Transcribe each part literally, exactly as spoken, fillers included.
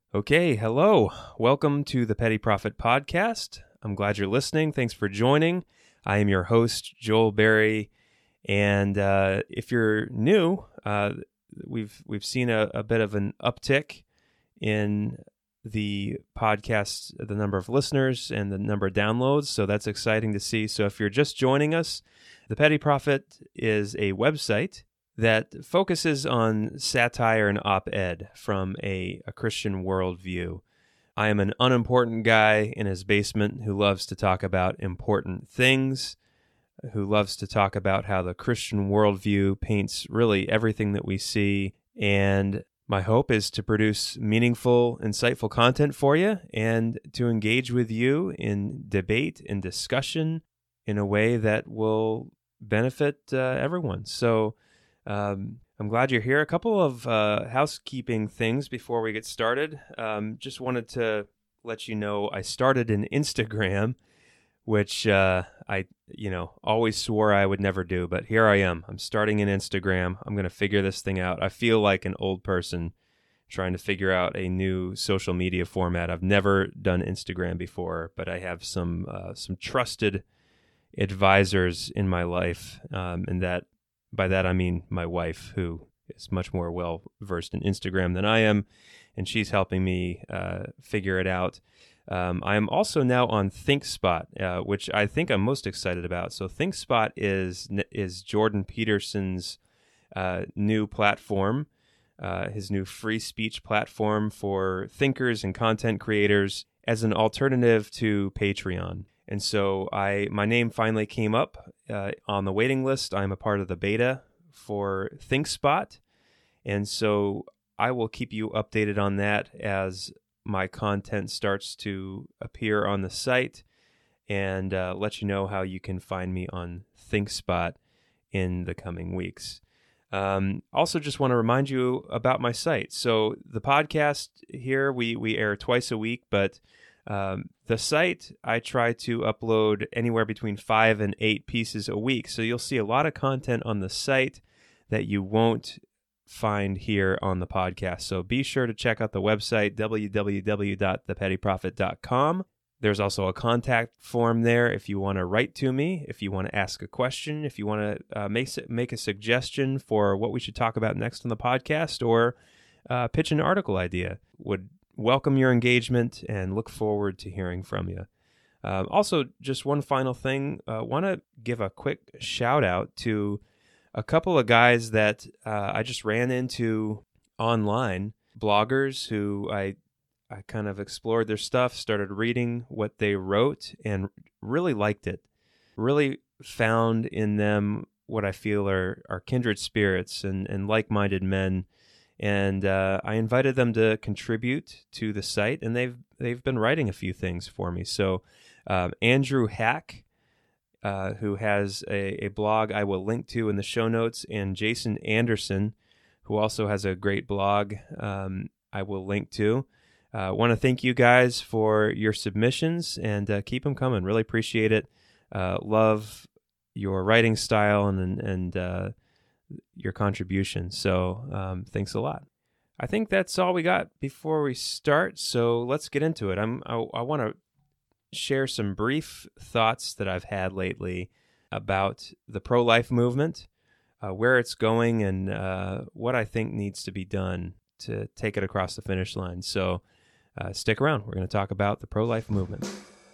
Okay, hello. Welcome to the Petty Prophet Podcast. I'm glad you're listening. Thanks for joining. I am your host, Joel Berry, and uh, if you're new, uh, we've we've seen a, a bit of an uptick in the podcast, the number of listeners and the number of downloads, so that's exciting to see. So if you're just joining us, the Petty Prophet is a website that focuses on satire and op-ed from a, a Christian worldview. I am an unimportant guy in his basement who loves to talk about important things, who loves to talk about how the Christian worldview paints really everything that we see, and my hope is to produce meaningful, insightful content for you and to engage with you in debate and discussion in a way that will benefit uh, everyone. So Um, I'm glad you're here. A couple of uh, housekeeping things before we get started. Um, just wanted to let you know I started an Instagram, which uh, I, you know, always swore I would never do, but here I am. I'm starting an Instagram. I'm going to figure this thing out. I feel like an old person trying to figure out a new social media format. I've never done Instagram before, but I have some uh, some trusted advisors in my life, um, and that by that I mean my wife, who is much more well-versed in Instagram than I am, and she's helping me uh, figure it out. Um, I am also now on ThinkSpot, uh, which I think I'm most excited about. So ThinkSpot is is Jordan Peterson's uh, new platform, uh, his new free speech platform for thinkers and content creators as an alternative to Patreon. And so I, my name finally came up uh, on the waiting list. I'm a part of the beta for ThinkSpot. And so I will keep you updated on that as my content starts to appear on the site and uh, let you know how you can find me on ThinkSpot in the coming weeks. Um, also just want to remind you about my site. So the podcast here, we, we air twice a week, but Um, the site, I try to upload anywhere between five and eight pieces a week. So you'll see a lot of content on the site that you won't find here on the podcast. So be sure to check out the website, w w w dot the petty prophet dot com. There's also a contact form there if you want to write to me, if you want to ask a question, if you want to uh, make, make a suggestion for what we should talk about next on the podcast, or uh, pitch an article idea. Would welcome your engagement and look forward to hearing from you. Um, also, just one final thing, I uh, want to give a quick shout out to a couple of guys that uh, I just ran into online, bloggers who I I kind of explored their stuff, started reading what they wrote, and really liked it. Really found in them what I feel are, are kindred spirits and, and like-minded men. And uh, I invited them to contribute to the site, and they've they've been writing a few things for me. So uh, Andrew Hack, uh, who has a, a blog I will link to in the show notes, and Jason Anderson, who also has a great blog um, I will link to. I uh, want to thank you guys for your submissions, and uh, keep them coming. Really appreciate it. Uh, love your writing style and and uh, your contribution. So um, thanks a lot. I think that's all we got before we start. So let's get into it. I'm, I, I want to share some brief thoughts that I've had lately about the pro-life movement, uh, where it's going, and uh, what I think needs to be done to take it across the finish line. So uh, stick around. We're going to talk about the pro-life movement.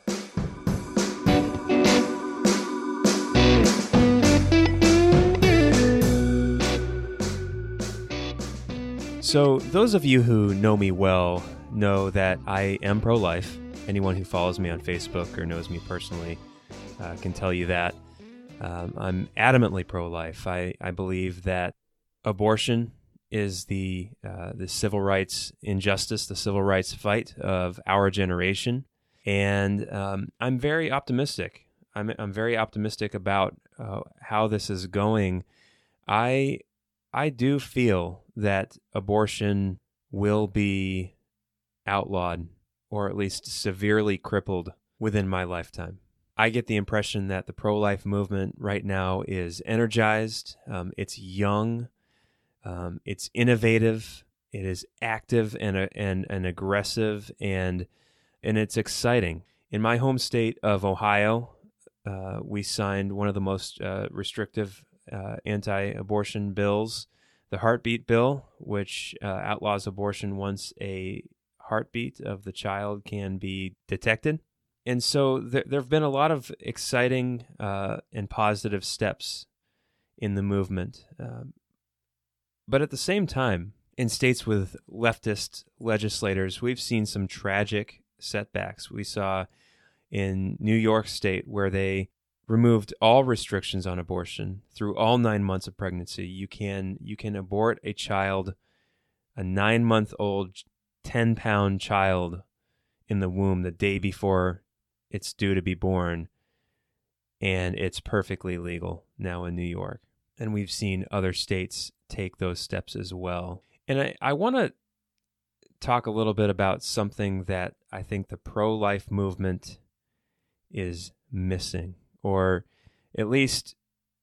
So those of you who know me well know that I am pro-life. Anyone who follows me on Facebook or knows me personally uh, can tell you that. Um, I'm adamantly pro-life. I, I believe that abortion is the uh, the civil rights injustice, the civil rights fight of our generation. And um, I'm very optimistic. I'm, I'm very optimistic about uh, how this is going. I I do feel that abortion will be outlawed, or at least severely crippled, within my lifetime. I get the impression that the pro-life movement right now is energized, um, it's young, um, it's innovative, it is active and uh, and and aggressive, and and it's exciting. In my home state of Ohio, uh, we signed one of the most uh, restrictive uh, anti-abortion bills, the Heartbeat Bill, which uh, outlaws abortion once a heartbeat of the child can be detected. And so there, there have been a lot of exciting uh, and positive steps in the movement. Um, but at the same time, in states with leftist legislators, we've seen some tragic setbacks. We saw in New York State where they removed all restrictions on abortion through all nine months of pregnancy. You can you can abort a child, a nine-month-old, ten-pound child in the womb the day before it's due to be born, and it's perfectly legal now in New York. And we've seen other states take those steps as well. And I, I want to talk a little bit about something that I think the pro-life movement is missing, or at least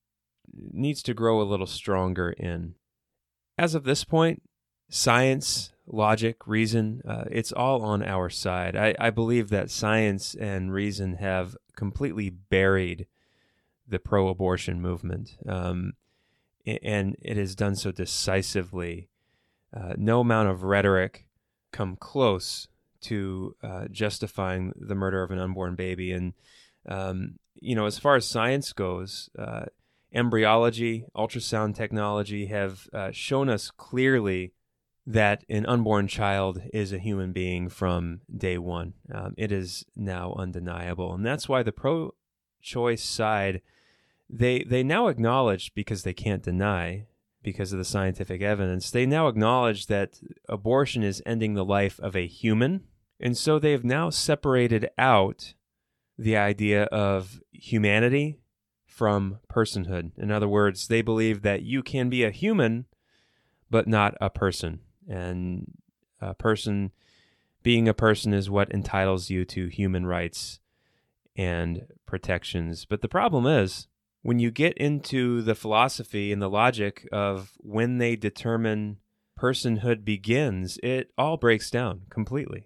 needs to grow a little stronger in. As of this point, science, logic, reason, uh, it's all on our side. I, I believe that science and reason have completely buried the pro-abortion movement, um, and it has done so decisively. Uh, no amount of rhetoric come close to uh, justifying the murder of an unborn baby. And, um, you know, as far as science goes, uh, embryology, ultrasound technology have uh, shown us clearly that an unborn child is a human being from day one. Um, it is now undeniable. And that's why the pro-choice side, they they now acknowledge, because they can't deny, because of the scientific evidence, they now acknowledge that abortion is ending the life of a human. And so they have now separated out the idea of humanity from personhood. In other words, they believe that you can be a human, but not a person. And a person, being a person, is what entitles you to human rights and protections. But the problem is, when you get into the philosophy and the logic of when they determine personhood begins, it all breaks down completely.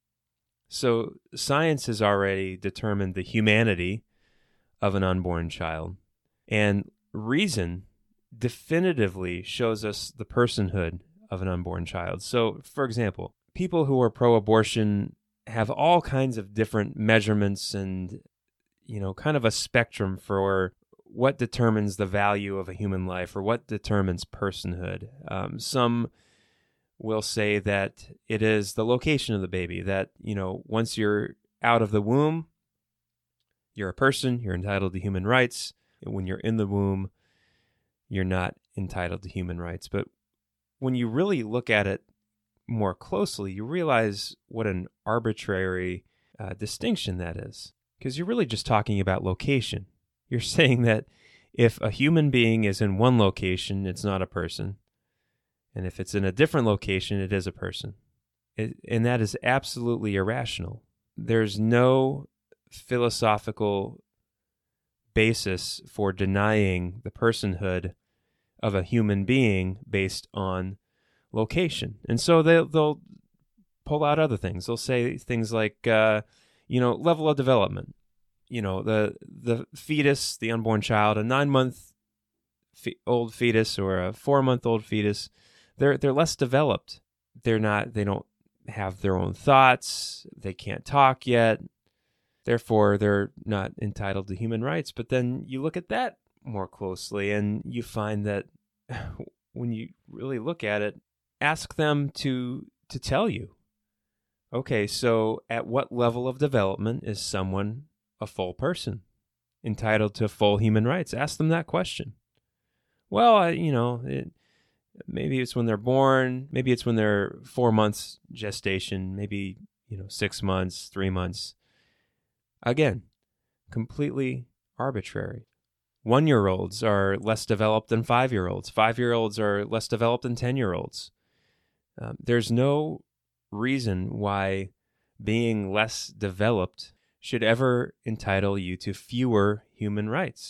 So science has already determined the humanity of an unborn child, and reason definitively shows us the personhood of an unborn child. So, for example, people who are pro-abortion have all kinds of different measurements and, you know, kind of a spectrum for what determines the value of a human life, or what determines personhood. Um, some will say that it is the location of the baby, that, you know, once you're out of the womb, you're a person, you're entitled to human rights. And when you're in the womb, you're not entitled to human rights. But when you really look at it more closely, you realize what an arbitrary uh, distinction that is, because you're really just talking about location. You're saying that if a human being is in one location, it's not a person. And if it's in a different location, it is a person. It, and that is absolutely irrational. There's no philosophical basis for denying the personhood of a human being based on location. And so they'll, they'll pull out other things. They'll say things like, uh, you know, level of development. You know, the the fetus, the unborn child, a nine-month fe- old fetus or a four-month-old fetus, they're they're less developed. They're not. They don't have their own thoughts. They can't talk yet. Therefore, they're not entitled to human rights. But then you look at that more closely, and you find that when you really look at it, ask them to to tell you. Okay, so at what level of development is someone a full person, entitled to full human rights? Ask them that question. Well, I, you know, it, maybe it's when they're born, maybe it's when they're four months gestation, maybe, you know, six months, three months. Again, completely arbitrary. One-year-olds are less developed than five-year-olds. Five-year-olds are less developed than ten-year-olds. Um, there's no reason why being less developed should ever entitle you to fewer human rights.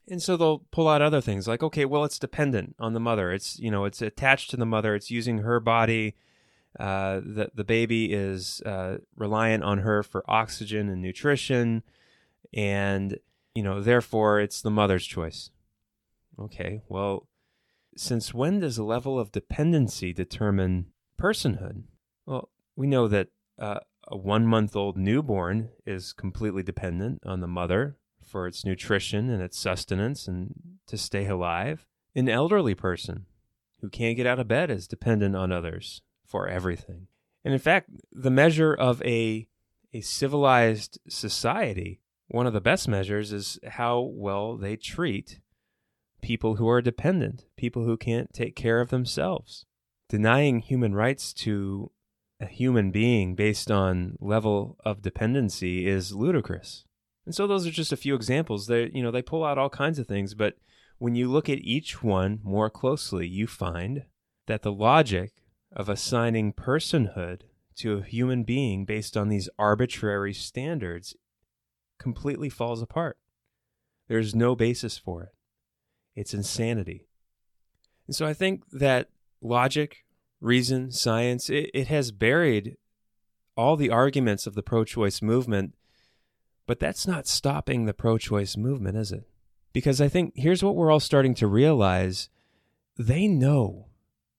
And so they'll pull out other things like, okay, well, it's dependent on the mother. It's, you know, it's attached to the mother. It's using her body. Uh, the, the baby is uh, reliant on her for oxygen and nutrition. And, you know, therefore it's the mother's choice. Okay, well, since when does a level of dependency determine personhood? Well, we know that uh, a one-month-old newborn is completely dependent on the mother for its nutrition and its sustenance and to stay alive. An elderly person who can't get out of bed is dependent on others for everything. And in fact, the measure of a, a civilized society, one of the best measures is how well they treat people who are dependent, people who can't take care of themselves. Denying human rights to a human being based on level of dependency is ludicrous. And so those are just a few examples. They, you know, they pull out all kinds of things, but when you look at each one more closely, you find that the logic of assigning personhood to a human being based on these arbitrary standards completely falls apart. There's no basis for it. It's insanity. And so I think that logic, reason, science, it, it has buried all the arguments of the pro-choice movement, but that's not stopping the pro-choice movement, is it? Because I think here's what we're all starting to realize. They know.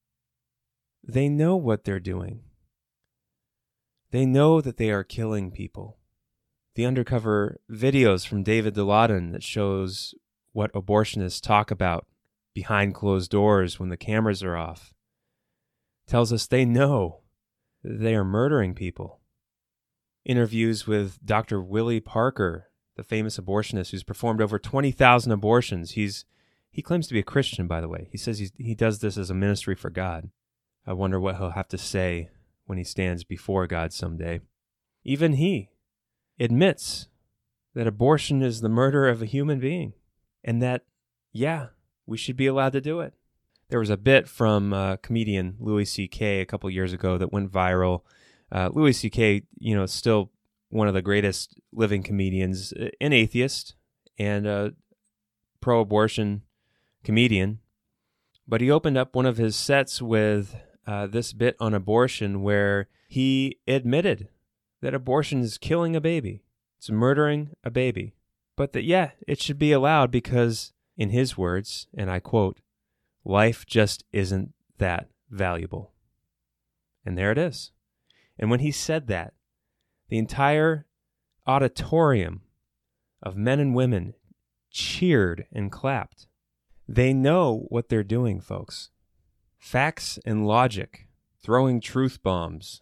They know what they're doing. They know that they are killing people. The undercover videos from David Dilaudid that shows what abortionists talk about behind closed doors when the cameras are off tells us they know that they are murdering people. Interviews with Doctor Willie Parker, the famous abortionist who's performed over twenty thousand abortions. He's he claims to be a Christian, by the way. He says he's, he does this as a ministry for God. I wonder what he'll have to say when he stands before God someday. Even he admits that abortion is the murder of a human being, and that, yeah, we should be allowed to do it. There was a bit from uh, comedian Louis C K a couple years ago that went viral. Uh, Louis C K, you know, is still one of the greatest living comedians, an atheist and a pro-abortion comedian. But he opened up one of his sets with uh, this bit on abortion where he admitted that abortion is killing a baby. It's murdering a baby. But that, yeah, it should be allowed because, in his words, and I quote, life just isn't that valuable. And there it is. And when he said that, the entire auditorium of men and women cheered and clapped. They know what they're doing, folks. Facts and logic, throwing truth bombs,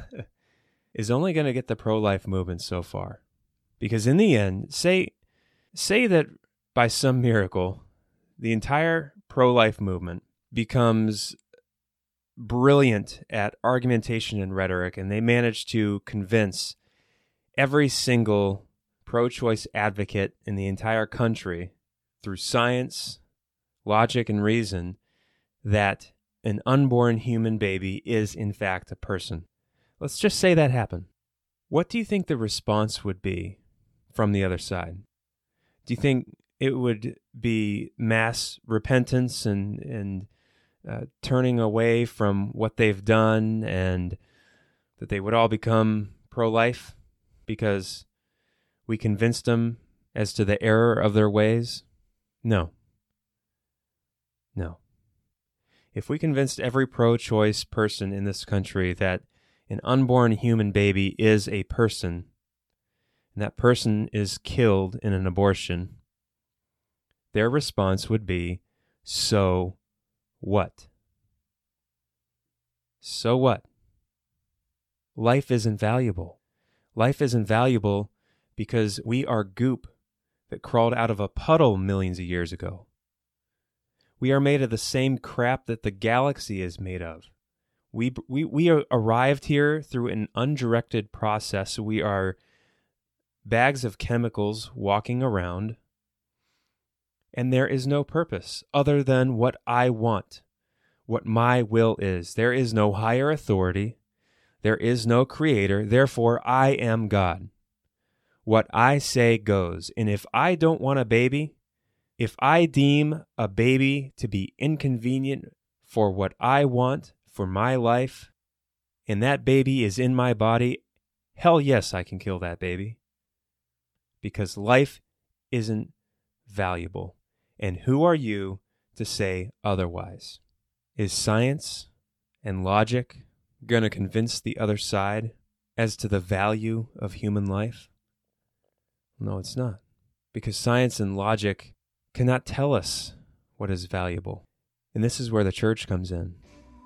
is only going to get the pro-life movement so far. Because in the end, say, say that by some miracle, the entire pro-life movement becomes brilliant at argumentation and rhetoric, and they manage to convince every single pro-choice advocate in the entire country through science, logic, and reason that an unborn human baby is in fact a person. Let's just say that happened. What do you think the response would be from the other side? Do you think it would be mass repentance and and uh, turning away from what they've done, and that they would all become pro-life because we convinced them as to the error of their ways? No. No. If we convinced every pro-choice person in this country that an unborn human baby is a person, and that person is killed in an abortion, their response would be, so what? So what? Life isn't valuable. Life isn't valuable because we are goop that crawled out of a puddle millions of years ago. We are made of the same crap that the galaxy is made of. We we we are arrived here through an undirected process. We are bags of chemicals walking around, and there is no purpose other than what I want, what my will is. There is no higher authority. There is no creator. Therefore, I am God. What I say goes. And if I don't want a baby, If I deem a baby to be inconvenient for what I want for my life, and that baby is in my body, hell yes, I can kill that baby. Because life isn't valuable. And who are you to say otherwise? Is science and logic going to convince the other side as to the value of human life? No, it's not. Because science and logic cannot tell us what is valuable. And this is where the church comes in.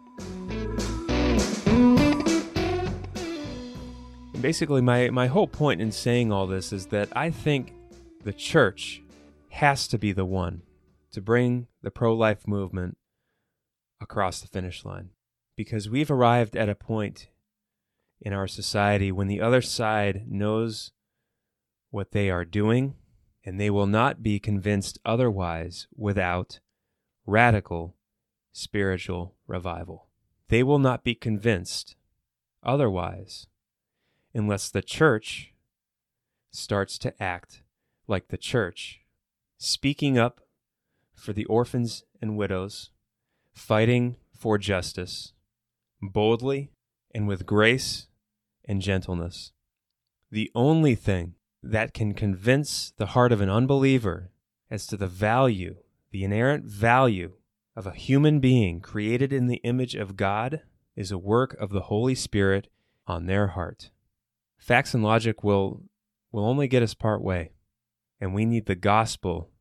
And basically, my, my whole point in saying all this is that I think the church has to be the one to bring the pro-life movement across the finish line. Because we've arrived at a point in our society when the other side knows what they are doing, and they will not be convinced otherwise without radical spiritual revival. They will not be convinced otherwise unless the church starts to act like the church, speaking up for the orphans and widows, fighting for justice, boldly and with grace and gentleness. The only thing that can convince the heart of an unbeliever as to the value, the inerrant value of a human being created in the image of God is a work of the Holy Spirit on their heart. Facts and logic will, will only get us part way, and we need the gospel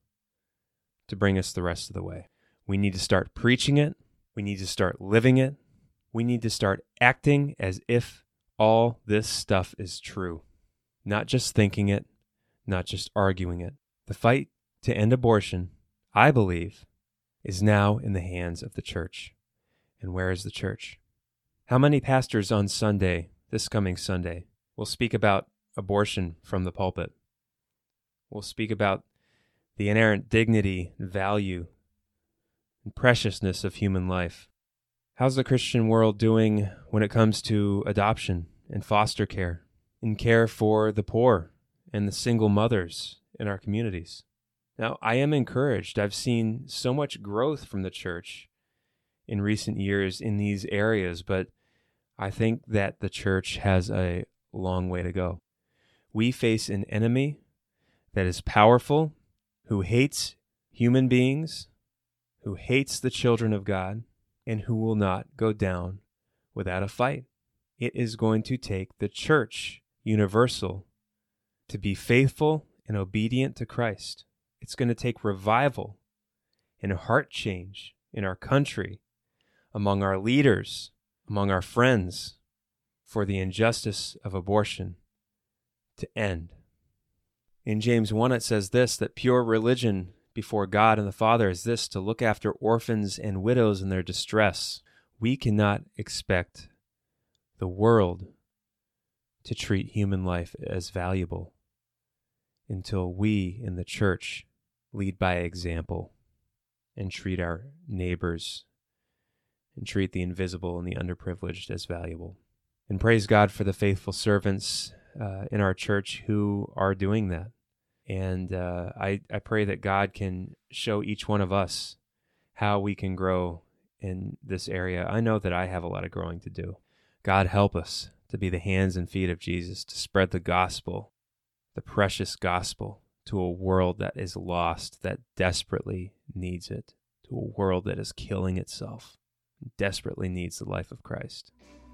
to bring us the rest of the way. We need to start preaching it. We need to start living it. We need to start acting as if all this stuff is true. Not just thinking it, not just arguing it. The fight to end abortion, I believe, is now in the hands of the church. And where is the church? How many pastors on Sunday, this coming Sunday, will speak about abortion from the pulpit? Will speak about the inerrant dignity, value, and preciousness of human life. How's the Christian world doing when it comes to adoption and foster care, and care for the poor and the single mothers in our communities? Now, I am encouraged. I've seen so much growth from the church in recent years in these areas, but I think that the church has a long way to go. We face an enemy that is powerful, who hates human beings, who hates the children of God, and who will not go down without a fight. It is going to take the church, universal, to be faithful and obedient to Christ. It's going to take revival and a heart change in our country, among our leaders, among our friends, for the injustice of abortion to end. In James one, it says this, that pure religion before God and the Father is this, to look after orphans and widows in their distress. We cannot expect the world to treat human life as valuable until we in the church lead by example and treat our neighbors and treat the invisible and the underprivileged as valuable. And praise God for the faithful servants uh, in our church who are doing that. And uh, I, I pray that God can show each one of us how we can grow in this area. I know that I have a lot of growing to do. God help us to be the hands and feet of Jesus, to spread the gospel, the precious gospel, to a world that is lost, that desperately needs it, to a world that is killing itself, desperately needs the life of Christ.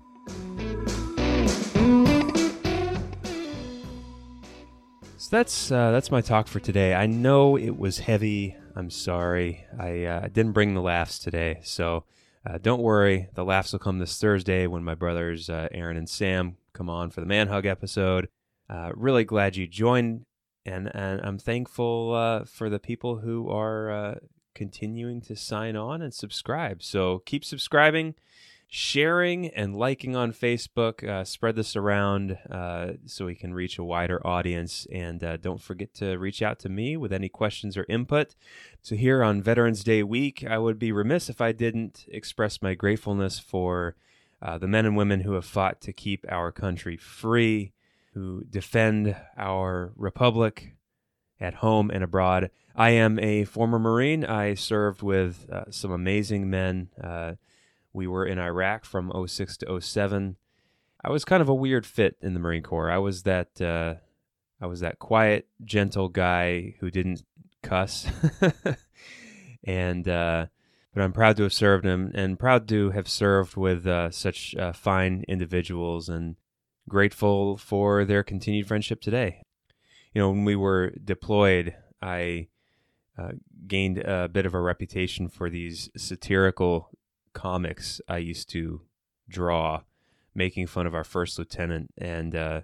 So that's uh, that's my talk for today. I know it was heavy. I'm sorry. I uh, didn't bring the laughs today, so uh, don't worry. The laughs will come this Thursday when my brothers uh, Aaron and Sam come on for the Man Hug episode. Uh, really glad you joined, and, and I'm thankful uh, for the people who are uh, continuing to sign on and subscribe. So keep subscribing, sharing, and liking on Facebook. Uh, spread this around uh, so we can reach a wider audience. And uh, don't forget to reach out to me with any questions or input. So here on Veterans Day week, I would be remiss if I didn't express my gratefulness for uh, the men and women who have fought to keep our country free, who defend our republic at home and abroad. I am a former Marine. I served with uh, some amazing men. Uh, we were in Iraq from oh six to oh seven. I was kind of a weird fit in the Marine Corps. I was that uh, I was that quiet, gentle guy who didn't cuss, and uh, but I'm proud to have served him, and proud to have served with uh, such uh, fine individuals, and grateful for their continued friendship today. You know, when we were deployed, I uh, gained a bit of a reputation for these satirical comics I used to draw, making fun of our first lieutenant, and uh,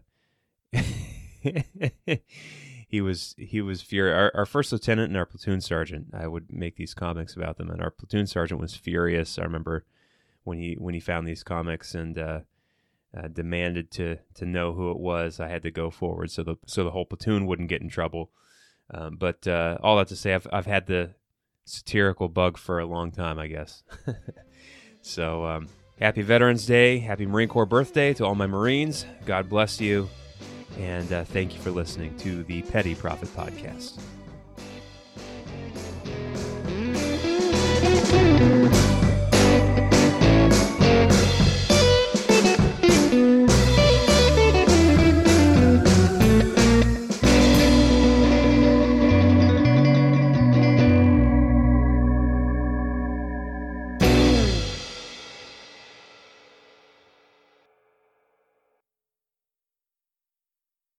he was he was furious. Our, our first lieutenant and our platoon sergeant, I would make these comics about them, and our platoon sergeant was furious. I remember when he when he found these comics and uh, uh, demanded to to know who it was. I had to go forward so the so the whole platoon wouldn't get in trouble. Um, but uh, all that to say, I've I've had the satirical bug for a long time, I guess. So. Um, Happy Veterans Day, happy Marine Corps birthday to all my Marines. God bless you, and uh, thank you for listening to the Petty Prophet Podcast.